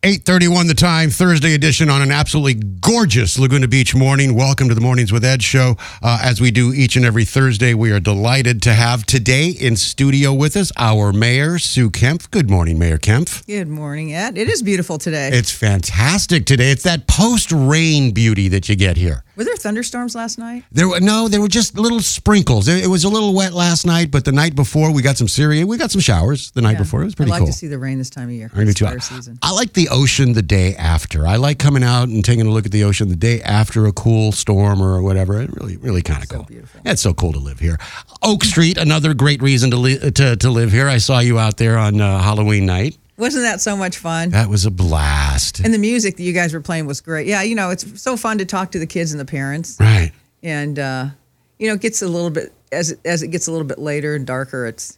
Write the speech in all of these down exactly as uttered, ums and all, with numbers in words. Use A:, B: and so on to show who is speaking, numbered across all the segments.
A: eight thirty-one the time, Thursday edition on an absolutely gorgeous Laguna Beach morning. Welcome to the Mornings with Ed show. Uh, as we do each and every Thursday, we are delighted to have today in studio with us our mayor, Sue Kempf. Good morning, Mayor Kempf.
B: Good morning, Ed. It is beautiful today.
A: It's fantastic today. It's that post-rain beauty that you get here.
B: Were there thunderstorms last night?
A: There were no, there were just little sprinkles. It, it was a little wet last night, but the night before we got some serious. We got some showers the night
B: Yeah.
A: before. It was pretty
B: I like
A: cool.
B: to see the rain this time of year.
A: I do
B: It's
A: too.
B: fire season.
A: I like the ocean the day after. I like coming out and taking a look at the ocean the day after a cool storm or whatever. It really, really kind of
B: So
A: cool.
B: beautiful.
A: Yeah, it's so cool to live here. Oak Street, another great reason to li- to, to live here. I saw you out there on uh, Halloween night.
B: Wasn't that so much fun?
A: That was a blast.
B: And the music that you guys were playing was great. Yeah, you know, it's so fun to talk to the kids and the parents.
A: Right.
B: And, uh, you know, it gets a little bit, as it, as it gets a little bit later and darker, it's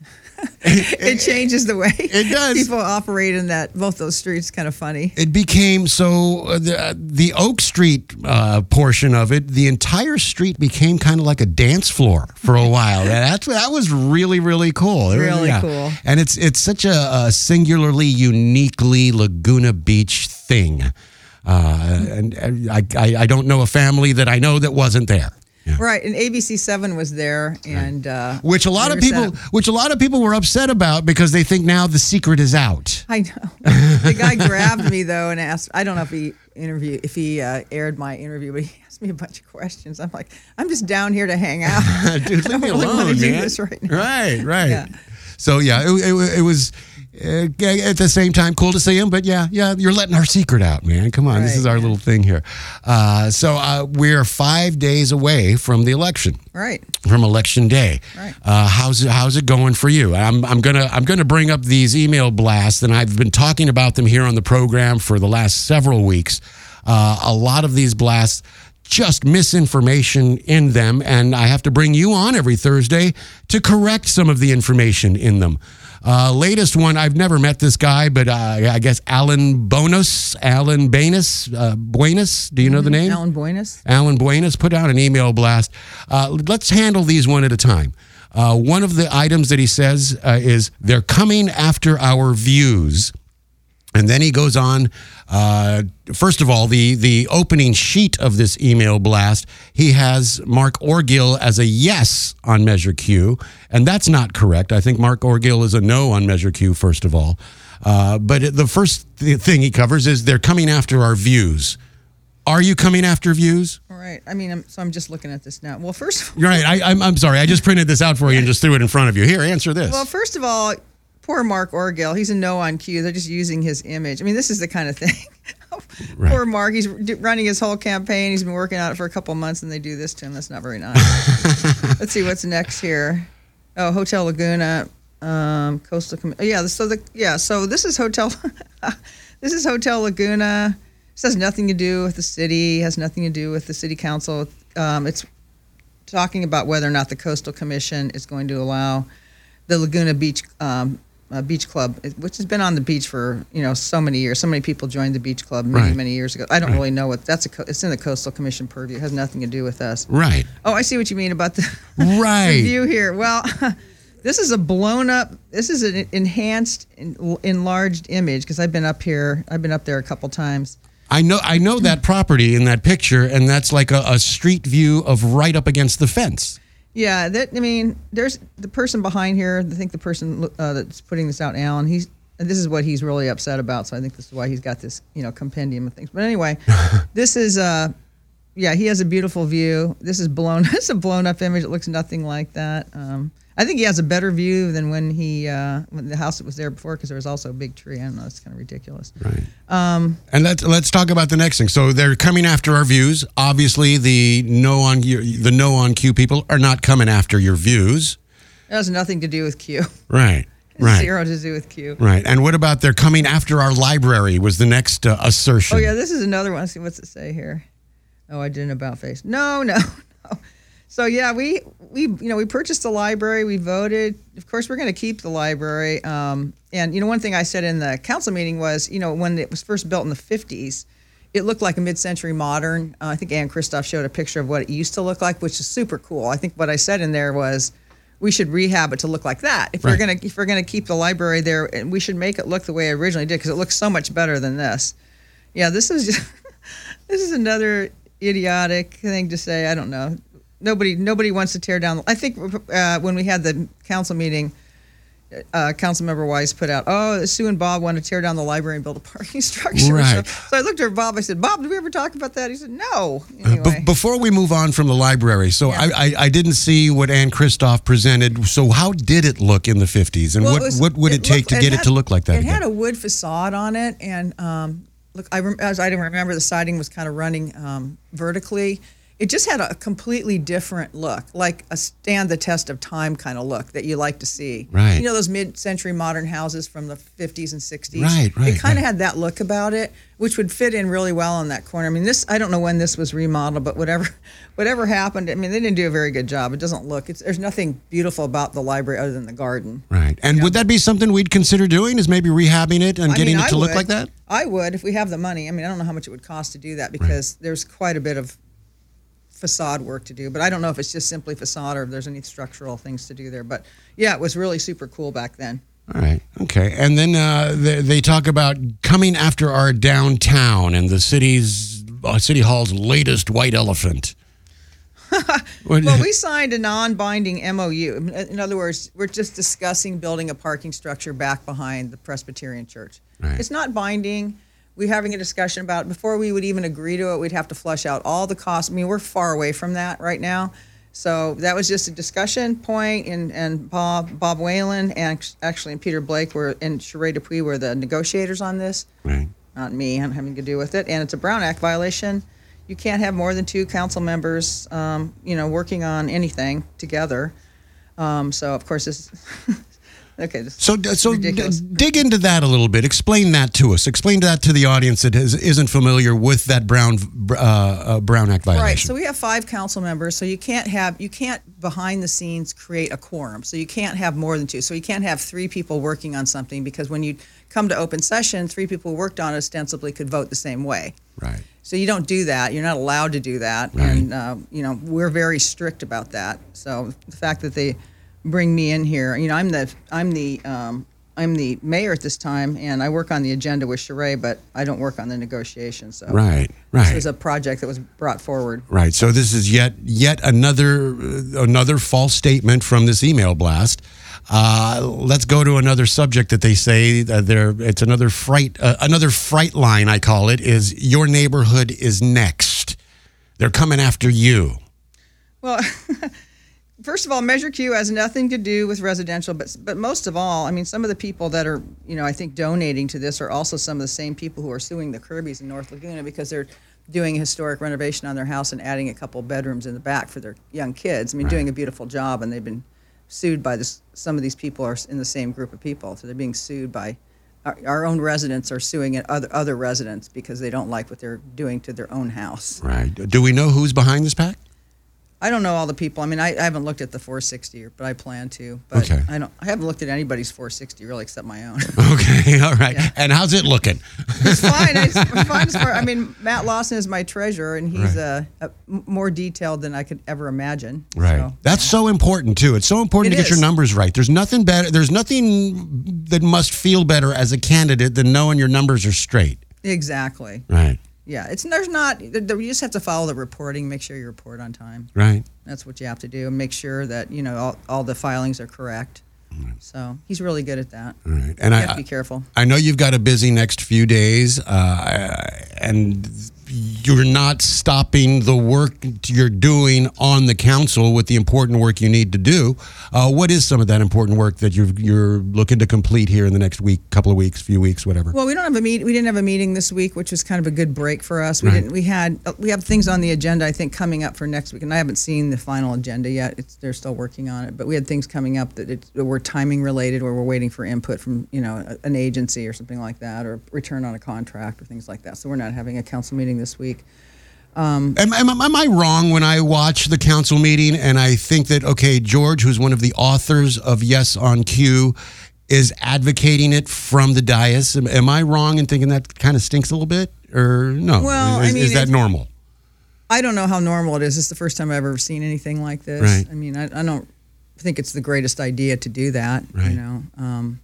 B: it changes the way
A: It does.
B: people operate in that, both those streets. Kind of funny.
A: It became so uh, the, the Oak Street uh, portion of it, the entire street became kind of like a dance floor for a while. That's that was really really cool. It was-
B: Really cool.
A: And it's it's such a, a singularly, uniquely Laguna Beach thing. Uh, and, and I, I I don't know a family that I know that wasn't there. Yeah.
B: Right, and A B C seven was there, and uh,
A: Which a lot
B: we
A: of
B: were set
A: people,
B: up-
A: which a lot of people were upset about because they think now the secret is out.
B: I know. The guy grabbed me though and asked. I don't know if he interview if he uh, aired my interview, but he asked me a bunch of questions. I'm like, I'm just down here to hang out.
A: Dude, leave me
B: I don't really
A: alone,
B: wanna do
A: man.
B: this right now.
A: Right, right.
B: Yeah.
A: So yeah, it, it, it was uh, at the same time cool to see him, but yeah, yeah, you're letting our secret out, man. Come on, this
B: Right,
A: is our
B: yeah.
A: little thing here. Uh, so uh, we're five days away from the election.
B: Right.
A: From election day,
B: Right.
A: uh, how's it, how's it going for you? I'm I'm gonna I'm gonna bring up these email blasts, and I've been talking about them here on the program for the last several weeks. Uh, a lot of these blasts, just misinformation in them, and I have to bring you on every Thursday to correct some of the information in them. Uh, latest one, I've never met this guy, but uh, I guess Alan Bonus, Alan Banus, uh, Buenas, do you know the name?
B: Alan Buenas.
A: Alan Buenas put out an email blast. Uh, let's handle these one at a time. Uh, one of the items that he says uh, is they're coming after our views. And then he goes on, uh, first of all, the, the opening sheet of this email blast, he has Mark Orgill as a yes on Measure Q, and that's not correct. I think Mark Orgill is a no on Measure Q, first of all. Uh, but it, the first th- thing he covers is they're coming after our views. Are you coming after views?
B: All right. I mean, I'm, so I'm just looking at this now. Well, first of all,
A: You're right. I, I'm, I'm sorry. I just printed this out for you and just threw it in front of you. Here, answer this.
B: well, first of all, poor Mark Orgill. He's a no on Q. They're just using his image. I mean, this is the kind of thing.
A: Right.
B: Poor Mark. He's d- running his whole campaign. He's been working on it for a couple of months, and they do this to him. That's not very nice. Let's see what's next here. Oh, Hotel Laguna, um, Coastal. Com- oh, yeah. So the yeah. So this is Hotel. This is Hotel Laguna. This has nothing to do with the city. Has nothing to do with the city council. Um, it's talking about whether or not the Coastal Commission is going to allow the Laguna Beach um, uh, Beach Club, which has been on the beach for you know so many years. So many people joined the beach club many
A: Right.
B: many years ago. I don't really know what that's. A co- it's in the Coastal Commission purview. It has nothing to do with us.
A: Right.
B: Oh, I see what you mean about the,
A: Right.
B: the view here. Well, this is a blown up. This is an enhanced, en- enlarged image because I've been up here. I've been up there a couple times.
A: I know I know that property in that picture, and that's like a, a street view of right up against the fence.
B: Yeah, that I mean, there's the person behind here. I think the person uh, that's putting this out, Alan. He's and this is what he's really upset about. So I think this is why he's got this, you know, compendium of things. But anyway, this is uh, yeah, he has a beautiful view. This is blown. It's a blown up image. It looks nothing like that. Um, I think he has a better view than when he uh, when the house that was there before because there was also a big tree. I don't know. It's kind of ridiculous.
A: Right. Um, and let's let's talk about the next thing. So they're coming after our views. Obviously, the no on your, the no on Q people are not coming after your views.
B: It has nothing to do with Q.
A: Right. Right.
B: Zero to do with Q.
A: Right. And what about they're coming after our library? Was the next uh, assertion?
B: Oh yeah, this is another one. Let's see what's it say here. Oh, I did an about face. No, no, no. So yeah, we we you know we purchased the library. We voted. Of course, we're going to keep the library. Um, and you know, one thing I said in the council meeting was, you know, when it was first built in the fifties, it looked like a mid-century modern. Uh, I think Ann Kristoff showed a picture of what it used to look like, which is super cool. I think what I said in there was, we should rehab it to look like that. If
A: Right.
B: we're gonna if we're gonna keep the library there, and we should make it look the way it originally did because it looks so much better than this. Yeah, this is just, this is another idiotic thing to say. I don't know. Nobody nobody wants to tear down. I think uh, when we had the council meeting, uh, Councilmember Wise put out, oh, Sue and Bob want to tear down the library and build a parking structure.
A: Right.
B: So, so I looked at Bob. I said, Bob, did we ever talk about that? He said, no.
A: Uh,
B: Anyway.
A: be- before we move on from the library, so
B: Yeah.
A: I, I, I didn't see what Ann Christoph presented. So how did it look in the fifties, and
B: Well,
A: what
B: it was-
A: what would it,
B: it
A: take
B: looked-
A: to
B: it
A: get
B: had-
A: it to look like that
B: It
A: again?
B: had a wood facade on it, and um, look, I rem- as I didn't remember, the siding was kind of running um, vertically. It just had a completely different look, like a stand the test of time kind of look that you like to see.
A: Right.
B: You know those mid-century modern houses from the fifties and sixties?
A: Right, right,
B: It kind of
A: right.
B: had that look about it, which would fit in really well in that corner. I mean, this, I don't know when this was remodeled, but whatever whatever happened, I mean, they didn't do a very good job. It doesn't look, it's, there's nothing beautiful about the library other than the garden.
A: Right. And would that be something we'd consider doing, is maybe rehabbing it and
B: I
A: getting
B: mean,
A: it to
B: I
A: look
B: would.
A: like that?
B: I would if we have the money. I mean, I don't know how much it would cost to do that because there's quite a bit of facade work to do, but I don't know if it's just simply facade or if there's any structural things to do there. But yeah, it was really super cool back then.
A: All right. Okay. And then uh, they, they talk about coming after our downtown and the city's uh, city hall's latest white elephant. What-
B: Well, we signed a non-binding M O U. In in other words, we're just discussing building a parking structure back behind the Presbyterian Church.
A: Right.
B: It's not binding. We're having a discussion about it. Before we would even agree to it, we'd have to flush out all the costs. I mean, we're far away from that right now. So that was just a discussion point, and, and Bob Bob Whalen and actually and Peter Blake were and Sheree Dupuis were the negotiators on this.
A: Right.
B: Not me. I'm having to do with it, and it's a Brown Act violation. You can't have more than two council members, um, you know, working on anything together. Um, so of course this. Okay. This
A: So,
B: is
A: so d-
B: ridiculous.
A: dig into that a little bit. Explain that to us. Explain that to the audience that is, isn't familiar with that Brown uh, uh, Brown Act violation.
B: Right. So we have five council members. So you can't have you can't behind the scenes create a quorum. So you can't have more than two. So you can't have three people working on something because when you come to open session, three people who worked on it ostensibly could vote the same way.
A: Right.
B: So you don't do that. You're not allowed to do that.
A: Right.
B: And uh, you know we're very strict about that. So the fact that they bring me in here, you know, I'm the I'm the um, I'm the mayor at this time, and I work on the agenda with Sheree, but I don't work on the negotiations. So
A: Right.
B: this
A: Right.
B: was a project that was brought forward.
A: Right. So this is yet yet another uh, another false statement from this email blast. Uh, let's go to another subject that they say uh, there. It's another fright. Uh, another fright line, I call it, is your neighborhood is next. They're coming after you.
B: Well, first of all, Measure Q has nothing to do with residential, but but most of all, I mean, some of the people that are, you know, I think donating to this are also some of the same people who are suing the Kirbys in North Laguna because they're doing a historic renovation on their house and adding a couple bedrooms in the back for their young kids. I mean, doing a beautiful job, and they've been sued by this. Some of these people are in the same group of people, so they're being sued by. Our, our own residents are suing other other residents because they don't like what they're doing to their own house.
A: Right. Do we know who's behind this pack?
B: I don't know all the people. I mean, I, I haven't looked at the four sixty, but I plan to. But
A: Okay.
B: I don't. I haven't looked at anybody's four sixty really, except my own.
A: Okay. All right.
B: Yeah.
A: And how's it looking?
B: It's fine. It's fine as far. I mean, Matt Lawson is my treasurer, and he's
A: Right.
B: uh, uh, m- more detailed than I could ever imagine.
A: Right.
B: So,
A: That's so important too. It's so important
B: It
A: to get your
B: is.
A: numbers right. There's nothing better. There's nothing that must feel better as a candidate than knowing your numbers are straight.
B: exactly.
A: Right.
B: Yeah. It's there's not. there- there- You just have to follow the reporting. Make sure you report on time.
A: Right.
B: That's what you have to do, and make sure that you know all, all the filings are correct. So he's really good at that.
A: All right. And
B: You
A: I
B: have to be careful.
A: I know you've got a busy next few days, uh, and you're not stopping the work you're doing on the council with the important work you need to do. Uh, what is some of that important work that you're you're looking to complete here in the next week, couple of weeks, few weeks, whatever?
B: Well, we don't have a meet. We didn't have a meeting this week, which was kind of a good break for us. We
A: Right.
B: didn't. We had. uh, We have things on the agenda. I think coming up for next week, and I haven't seen the final agenda yet. It's, they're still working on it, but we had things coming up that, it, that were timing related, where we're waiting for input from you know a- an agency or something like that, or return on a contract or things like that. So we're not having a council meeting this week.
A: Am, am, am I wrong when I watch the council meeting and I think that, okay, George, who's one of the authors of Yes on Q, is advocating it from the dais? Am, am I wrong in thinking that kind of stinks a little bit? Or no?
B: Well,
A: is,
B: I mean,
A: is that
B: it-
A: normal?
B: I don't know how normal it is. It's the first time I've ever seen anything like this.
A: Right.
B: I mean, I, I don't. think it's the greatest idea to do that.
A: Right.
B: You know, um,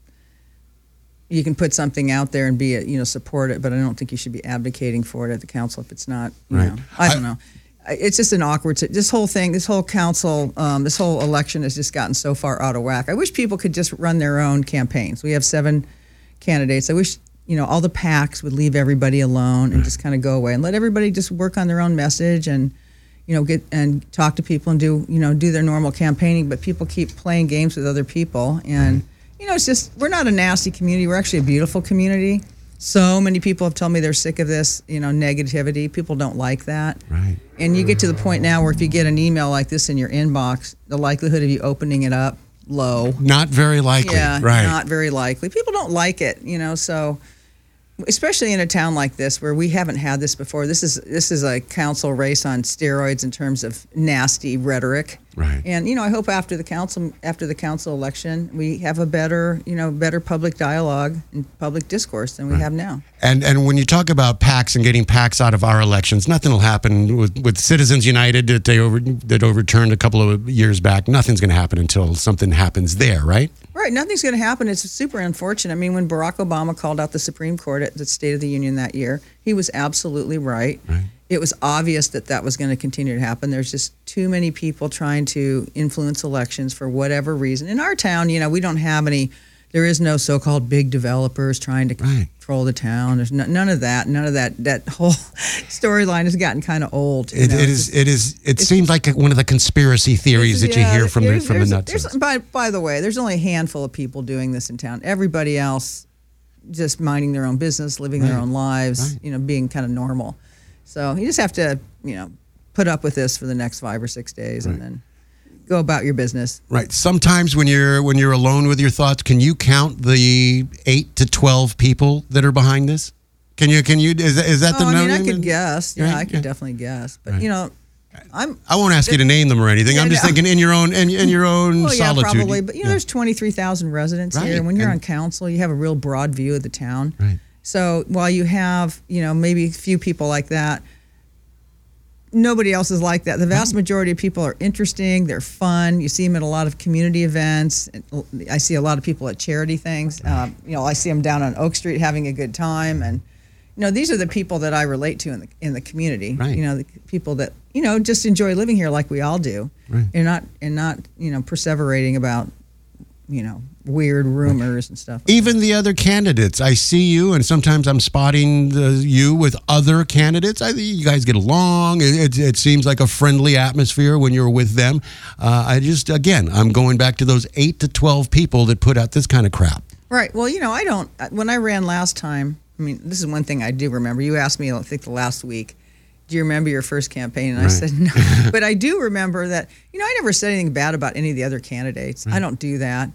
B: you can put something out there and be, you know, support it, but I don't think you should be advocating for it at the council if it's not, you
A: Right.
B: know, I don't
A: I-
B: know. It's just an awkward, this whole thing, this whole council, um, this whole election has just gotten so far out of whack. I wish people could just run their own campaigns. We have seven candidates. I wish, you know, all the PACs would leave everybody alone and just kind of go away and let everybody just work on their own message and, you know, get and talk to people and do, you know, do their normal campaigning. But people keep playing games with other people. And, you know, it's just, we're not a nasty community. We're actually a beautiful community. So many people have told me they're sick of this, you know, negativity. People don't like that.
A: Right.
B: And you get to the point now where if you get an email like this in your inbox, the likelihood of you opening it up, low.
A: Not very likely.
B: Yeah,
A: right.
B: not very likely. People don't like it, you know, so especially in a town like this where we haven't had this before. This is this is a council race on steroids in terms of nasty rhetoric.
A: Right.
B: And you know, I hope after the council after the council election, we have a better, you know, better public dialogue and public discourse than we
A: Right.
B: have now.
A: And and when you talk about PACs and getting PACs out of our elections, nothing will happen with, with Citizens United that they over that overturned a couple of years back. Nothing's going to happen until something happens there, right?
B: Right, nothing's going to happen. It's super unfortunate. I mean, when Barack Obama called out the Supreme Court at the State of the Union that year, he was absolutely right.
A: Right.
B: It was obvious that that was going to continue to happen. There's just too many people trying to influence elections for whatever reason. In our town, you know, we don't have any, there is no so-called big developers trying to
A: Right.
B: control the town. There's no, none of that. None of that. That whole storyline has gotten kind of old. you
A: It,
B: know,
A: it
B: it's
A: is.
B: just-
A: It is. It seems like one of the conspiracy theories that you
B: yeah,
A: hear from the
B: there's-
A: from the
B: there's-
A: nuts.
B: there's- By, by the way, there's only a handful of people doing this in town. Everybody else just minding their own business, living their
A: Right.
B: own lives,
A: Right.
B: you know, being kind of normal. So you just have to, you know, put up with this for the next five or six days and then go about your business.
A: Right. Sometimes when you're when you're alone with your thoughts, can you count the eight to twelve people that are behind this? Can you? Can you? Is that, is that
B: Oh,
A: the
B: I mean,
A: number?
B: I could guess. Yeah,
A: Right,
B: I could
A: yeah.
B: definitely guess. But,
A: Right.
B: you know, I'm...
A: I won't ask you to name them or anything.
B: Yeah,
A: I'm just
B: no.
A: thinking in your own in, in your own
B: Well, yeah,
A: solitude.
B: probably. But, you know,
A: Yeah.
B: there's twenty-three thousand residents
A: Right,
B: here. And when you're
A: and-
B: on council, you have a real broad view of the town.
A: Right.
B: So while you have, you know, maybe a few people like that, nobody else is like that. The vast majority of people are interesting. They're fun. You see them at a lot of community events. I see a lot of people at charity things. Um, you know, I see them down on Oak Street having a good time. And, you know, these are the people that I relate to in the in the community.
A: Right.
B: You know, the people that, you know, just enjoy living here like we all do.
A: Right.
B: And not, and not, you know, perseverating about, you know, weird rumors and stuff.
A: Even the other candidates, I see you, and sometimes I'm spotting the, you with other candidates. I think you guys get along. It, it, it seems like a friendly atmosphere when you're with them. Uh, I just, again, I'm going back to those eight to twelve people that put out this kind of crap.
B: Right. Well, you know, I don't, when I ran last time, I mean, this is one thing I do remember. You asked me, I think, the last week, do you remember your first campaign? And I
A: Right.
B: said, no. But I do remember that, you know, I never said anything bad about any of the other candidates. I don't do that.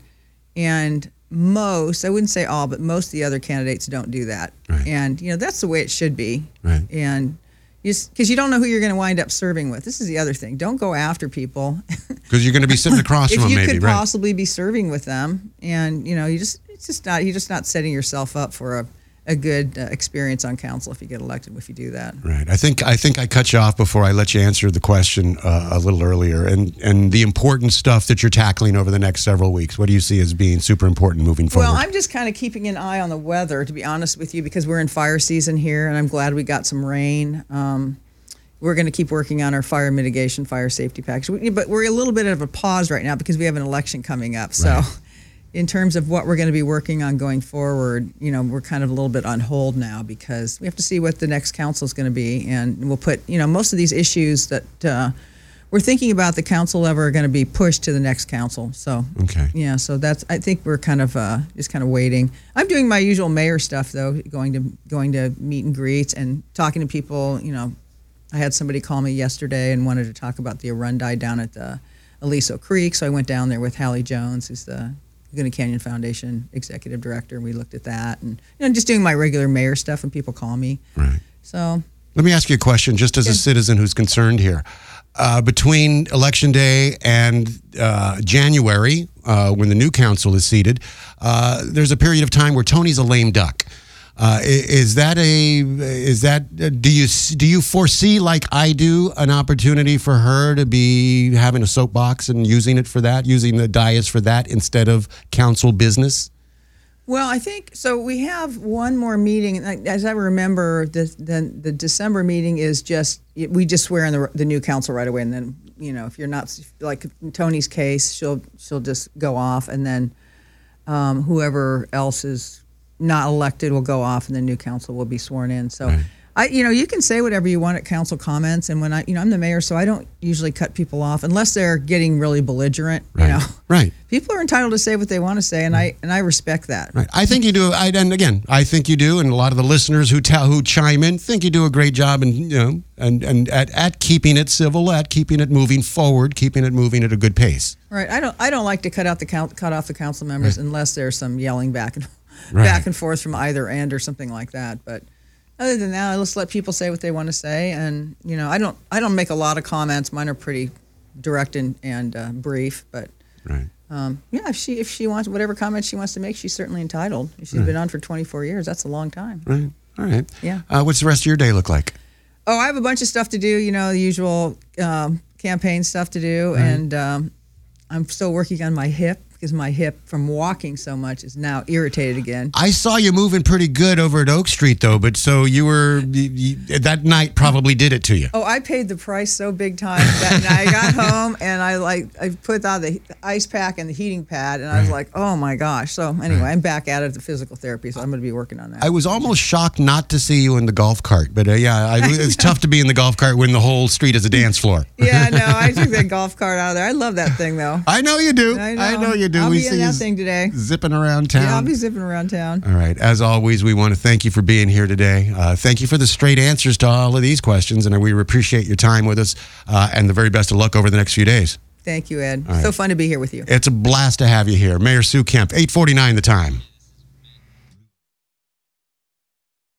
B: And most, I wouldn't say all, but most of the other candidates don't do that.
A: Right.
B: And, you know, that's the way it should be.
A: Right.
B: And because you don't know who you're going to wind up serving with. This is the other thing. Don't go after people.
A: Because you're going to be sitting across
B: if
A: from them,
B: you
A: maybe,
B: could
A: right?
B: possibly be serving with them, and you know, you just it's just not you're just not setting yourself up for a, a good uh, experience on council if you get elected if you do that.
A: Right. I think I think I cut you off before I let you answer the question uh, a little earlier, and and the important stuff that you're tackling over the next several weeks. What do you see as being super important moving forward?
B: Well, I'm just kind of keeping an eye on the weather, to be honest with you, because we're in fire season here, and I'm glad we got some rain. Um, we're going to keep working on our fire mitigation, fire safety package, we, but we're a little bit of a pause right now because we have an election coming up. So.
A: Right.
B: In terms of what we're going to be working on going forward, you know, we're kind of a little bit on hold now because we have to see what the next council is going to be. And we'll put, you know, most of these issues that uh, we're thinking about the council level are going to be pushed to the next council. So,
A: Okay.
B: yeah, so that's, I think we're kind of uh, just kind of waiting. I'm doing my usual mayor stuff, though, going to going to meet and greets and talking to people. You know, I had somebody call me yesterday and wanted to talk about the Arundai down at the Aliso Creek. So I went down there with Hallie Jones, who's the Laguna Canyon Foundation executive director, and we looked at that, and you know, just doing my regular mayor stuff, and people call me.
A: Right.
B: So
A: Let me ask you a question, just as a
B: Yeah.
A: citizen who's concerned here. Uh, between Election Day and uh, January, uh, when the new council is seated, uh, there's a period of time where Tony's a lame duck. Uh, i- is that a is that uh, do you do you foresee, like I do, an opportunity for her to be having a soapbox and using it for that, using the dais for that instead of council business?
B: Well, I think so. We have one more meeting. and As I remember, the the, the December meeting is just we just swear in the the new council right away, and then you know if you're not like in Tony's case, she'll she'll just go off, and then um, whoever else is not elected will go off, and the new council will be sworn in. So,
A: Right.
B: I you know you can say whatever you want at council comments, and when I you know I'm the mayor, so I don't usually cut people off unless they're getting really belligerent.
A: Right.
B: You know,
A: Right.
B: people are entitled to say what they want to say, and I and I respect that.
A: Right. I think you do. I, and again, I think you do, and a lot of the listeners who tell who chime in think you do a great job, and you know, and and at, at keeping it civil, at keeping it moving forward, keeping it moving at a good pace.
B: Right. I don't. I don't like to cut out the count, cut off the council members unless there's some yelling back and
A: Right.
B: back and forth from either end or something like that. But other than that, I just let people say what they want to say, and you know, I don't. I don't make a lot of comments. Mine are pretty direct and and uh, brief. But
A: Right.
B: um, yeah, if she if she wants whatever comments she wants to make, she's certainly entitled. She's been on for twenty-four years. That's a long time.
A: Right. All right.
B: Yeah.
A: Uh, what's the rest of your day look like?
B: Oh, I have a bunch of stuff to do. You know, the usual um, campaign stuff to do, and um, I'm still working on my hip because my hip from walking so much is now irritated again.
A: I saw you moving pretty good over at Oak Street, though. But so you were you, you, that night probably did it to you.
B: Oh, I paid the price so big time that night. I got home and I like I put on the, the ice pack and the heating pad, and I was like, oh my gosh. So anyway, I'm back at it, the physical therapy, so I'm going to be working on that.
A: I was almost shocked not to see you in the golf cart, but uh, yeah, I, it's tough to be in the golf cart when the whole street is a dance floor.
B: Yeah, no, I took that golf cart out of there. I love that thing though.
A: I know you do.
B: I know,
A: I know you do.
B: I'll
A: we
B: be
A: see
B: in
A: you
B: that thing today.
A: zipping around town.
B: Yeah, I'll be zipping around town.
A: All right. As always, we want to thank you for being here today. Uh, thank you for the straight answers to all of these questions, and we appreciate your time with us. Uh, and the very best of luck over the next few days.
B: Thank you, Ed.
A: right.
B: So fun to be here with you.
A: It's a blast to have you here, Mayor Sue Kemp. eight forty-nine the time.